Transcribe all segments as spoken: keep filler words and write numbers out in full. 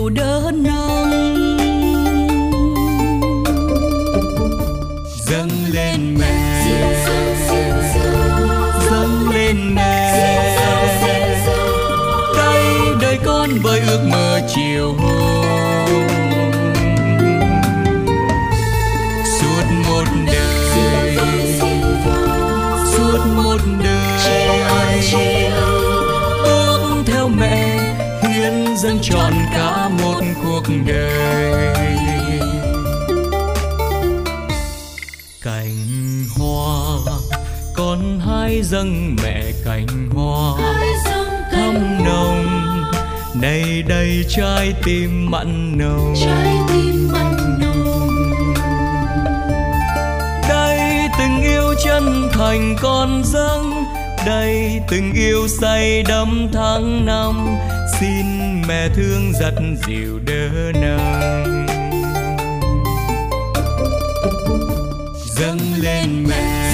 dìu đỡ nâng. Dâng lên mẹ, dâng lên mẹ, đây đời con với ước mơ chiều hôm. Suốt một đời, suốt một đời, ước theo mẹ hiến dâng trọn cả một cuộc đời. Cành hoa con hãy dâng mẹ cành hoa thắm nồng, nay đây trái tim mặn nồng. Đây tình yêu chân thành con dâng, đây tình yêu say đắm tháng năm, xin mẹ thương dắt dìu đỡ nâng. Dâng lên mẹ,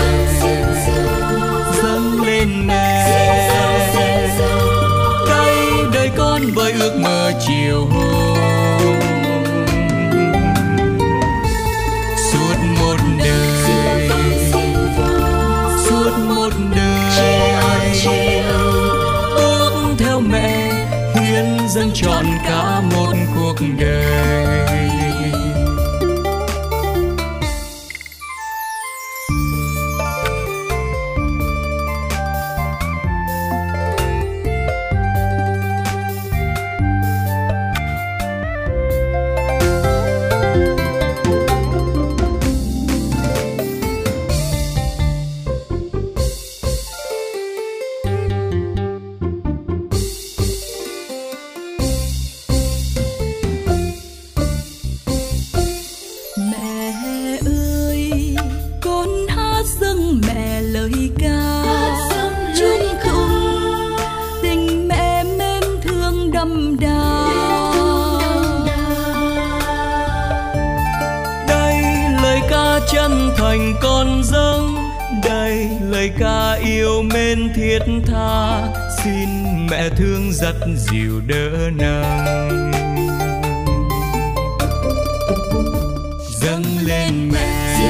dâng lên mẹ, đây đời con với ước mơ chiều hôm. Suốt một đời, suốt một đời, ước theo mẹ hiến dâng trọn cả một cuộc đời. Chân thành con dâng, đây lời ca yêu mến thiết tha, xin mẹ thương dắt dìu đỡ nâng. Dâng lên mẹ,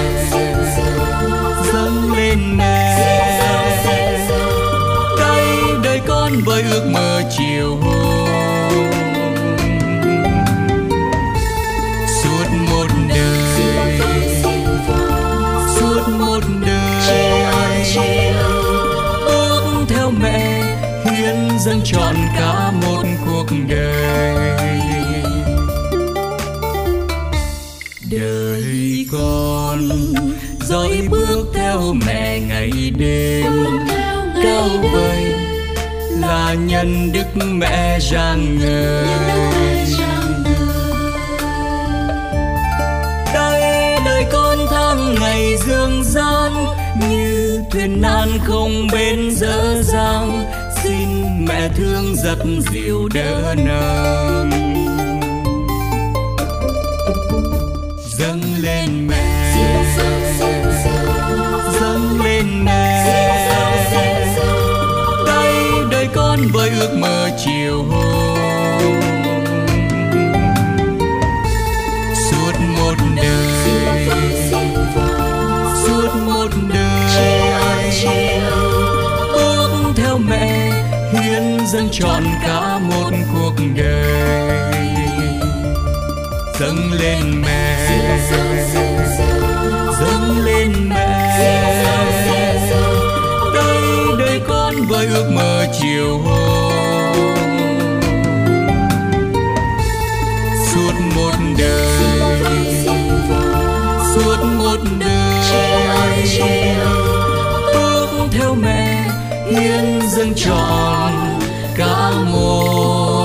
dâng lên mẹ, đây đời con với ước mơ chiều hôm. Suốt một đời, suốt một đời, ước theo mẹ hiến dâng trọn cả một cuộc đời. Đời con dõi bước theo mẹ ngày đêm, cao vời là nhân đức mẹ rạng ngời. Ngày dương gian như thuyền nan không bên dở dang, xin mẹ thương dắt dìu đỡ nâng. Dâng lên mẹ, dâng lên mẹ, đây đời con với ước mơ chiều hôm. Suốt một đời, suốt một đời, ước theo mẹ hiến dâng trọn cả một cuộc đời. Dâng lên mẹ, dâng lên mẹ, đây đời con với ước mơ chiều hôm. Suốt một đời, suốt một đời, ước theo mẹ hiến dâng trọn cả một